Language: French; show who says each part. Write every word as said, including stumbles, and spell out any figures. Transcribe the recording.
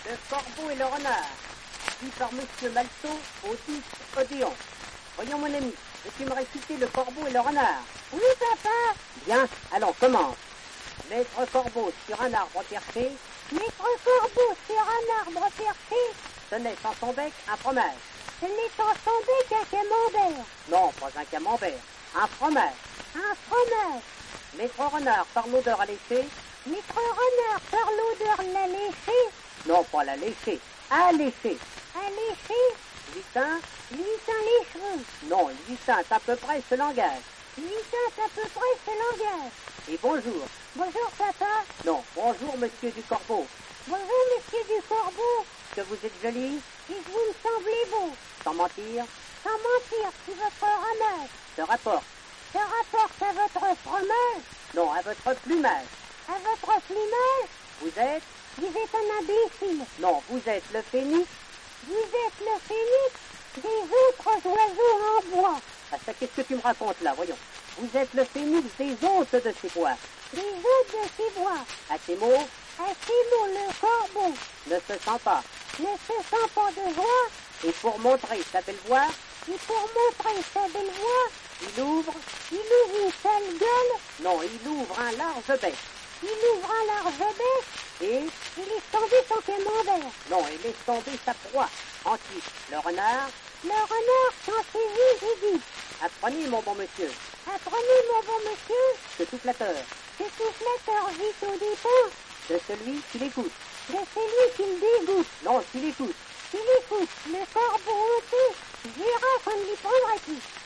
Speaker 1: Le corbeau et le renard, dit par Monsieur Malceau au titre Odéon. Voyons mon ami, veux-tu me réciter le corbeau et le renard?
Speaker 2: Oui, papa.
Speaker 1: Bien, allons, commence. Maître corbeau sur un arbre perché,
Speaker 2: Maître corbeau sur un arbre perché,
Speaker 1: tenait sans son bec un fromage.
Speaker 2: ce n'est en son bec un camembert.
Speaker 1: Non, pas un camembert, un fromage.
Speaker 2: Un fromage.
Speaker 1: Maître renard par l'odeur alléchée,
Speaker 2: Maître renard par l'odeur l'a léché,
Speaker 1: non pas la lécher, alléchée.
Speaker 2: a léché,
Speaker 1: Lui tint,
Speaker 2: lui teint les cheveux.
Speaker 1: non, lui tint à peu près ce langage.
Speaker 2: Lui teint à peu près ce langage.
Speaker 1: Et bonjour,
Speaker 2: Bonjour, papa.
Speaker 1: non, bonjour monsieur du corbeau,
Speaker 2: Bonjour, monsieur du corbeau.
Speaker 1: que vous êtes joli,
Speaker 2: Et que vous me semblez beau.
Speaker 1: sans mentir,
Speaker 2: Sans mentir, si votre ramage
Speaker 1: se rapporte,
Speaker 2: se rapporte à votre fromage,
Speaker 1: non, à votre plumage.
Speaker 2: à votre plumage,
Speaker 1: Vous êtes,
Speaker 2: vous êtes un imbécile.
Speaker 1: non, vous êtes le phénix.
Speaker 2: Vous êtes le phénix des autres oiseaux en bois.
Speaker 1: Ah, ça, qu'est-ce que tu me racontes là, voyons. Vous êtes le phénix des hôtes de ces bois.
Speaker 2: Les hôtes de ces bois.
Speaker 1: À ces mots,
Speaker 2: À ces mots, le corbeau
Speaker 1: ne se sent pas.
Speaker 2: ne se sent pas de joie.
Speaker 1: Et pour montrer sa belle voix,
Speaker 2: Et pour montrer sa belle voix,
Speaker 1: il ouvre,
Speaker 2: il ouvre une sale gueule.
Speaker 1: non, il ouvre un large bec.
Speaker 2: Il ouvre un large bec.
Speaker 1: Et,
Speaker 2: Il laisse tomber son camembert.
Speaker 1: non, il laisse tomber sa proie. Ensuite, le renard,
Speaker 2: Le renard s'en saisit et dit:
Speaker 1: apprenez mon bon monsieur,
Speaker 2: Apprenez, mon bon monsieur,
Speaker 1: que tout flatteur,
Speaker 2: que tout flatteur vit au dépens
Speaker 1: de celui qui l'écoute.
Speaker 2: de celui qui le dégoûte.
Speaker 1: Non, qui l'écoute.
Speaker 2: S'il écoute le corbeau ôté, verra qu'on ne lui prendra plus.